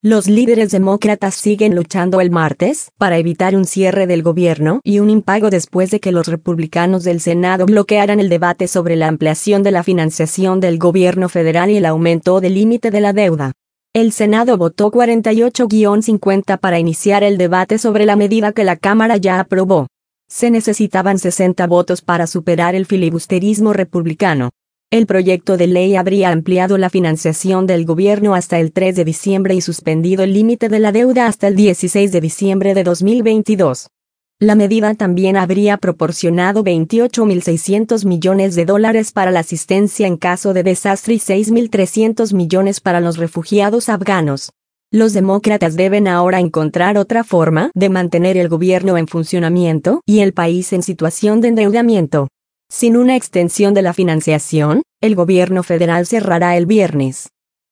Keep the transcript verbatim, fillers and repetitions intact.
Los líderes demócratas siguen luchando el martes para evitar un cierre del gobierno y un impago después de que los republicanos del Senado bloquearan el debate sobre la ampliación de la financiación del gobierno federal y el aumento del límite de la deuda. El Senado votó cuarenta y ocho a cincuenta para iniciar el debate sobre la medida que la Cámara ya aprobó. Se necesitaban sesenta votos para superar el filibusterismo republicano. El proyecto de ley habría ampliado la financiación del gobierno hasta el tres de diciembre y suspendido el límite de la deuda hasta el dieciséis de diciembre de dos mil veintidós. La medida también habría proporcionado veintiocho mil seiscientos millones de dólares para la asistencia en caso de desastre y seis mil trescientos millones para los refugiados afganos. Los demócratas deben ahora encontrar otra forma de mantener el gobierno en funcionamiento y el país en situación de endeudamiento. Sin una extensión de la financiación, el gobierno federal cerrará el viernes.